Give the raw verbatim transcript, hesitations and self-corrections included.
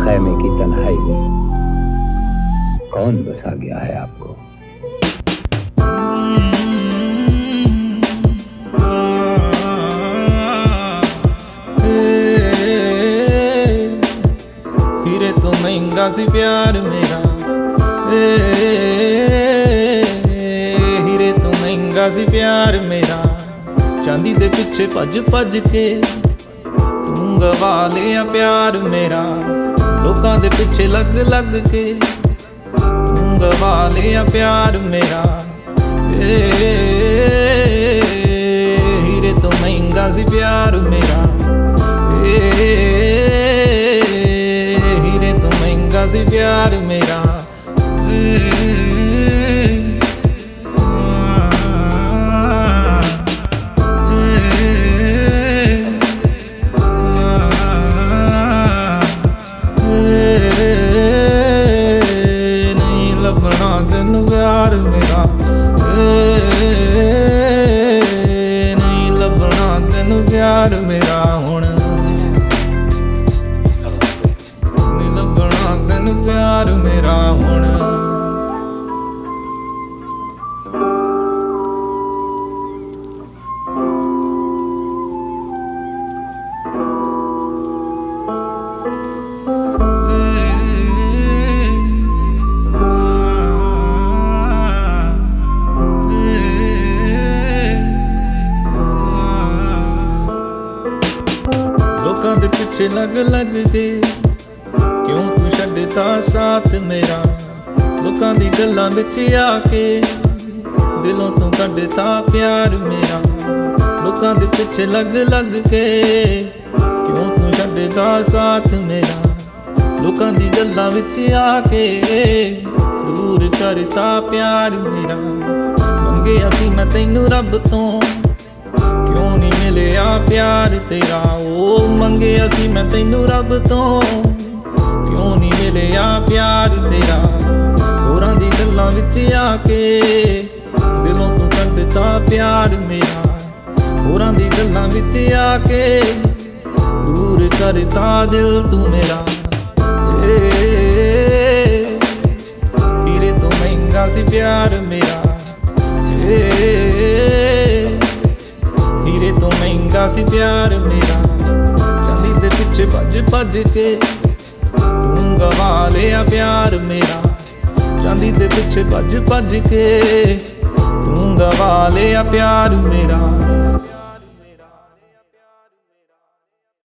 खैमे की तन्हाई में कौन बसा गया है आपको? हीरे तो महंगा सी प्यार मेरा, हीरे तो महंगा सी प्यार मेरा। चांदी दे पिछे भज भज के तू गवा लिया प्यार मेरा। लोकां दे पिछे लग लग के तू गवा लिया प्यार मेरा। हीरे तो महंगा सी प्यार मेरा, हीरे तो महंगा सी प्यार मेरा। नहीं लभना तेनू प्यार मेरा, नहीं लभना तेनू प्यार मेरा। हुण नहीं लभना तेनू प्यार मेरा हुण। लोकां दे पिछे लग लग के क्यों तू छड्डदा साथ मेरा। लोकां दी गल्लां विच आके दिलों तू कड्डदा प्यार मेरा। लोकां दे पिछे लग लग के क्यों तू छड्डदा साथ मेरा। लोकां दी गल्लां विच आके दूर करता प्यार मेरा। मंगिया सी मैं तैनू रब तो क्यों नहीं मिलिया प्यार तेरा। ओ मंगिया सी मैं तैनू रब तो क्यों नहीं मिलिया प्यार तेरा। होरां दी गल्लां विच आके दिलों तू कड्डदा प्यार मेरा। होरां दी गल्लां विच आके दूर करता दिल तू मेरा। हीरे तो महंगा सी प्यार मेरा, हीरे तो महंगा सी प्यार मेरा। चांदी दे पिछे भज भज के तू गवा लिया प्यार मेरा। चांदी दे पिछे भज भज के तू गवा लिया प्यार मेरा।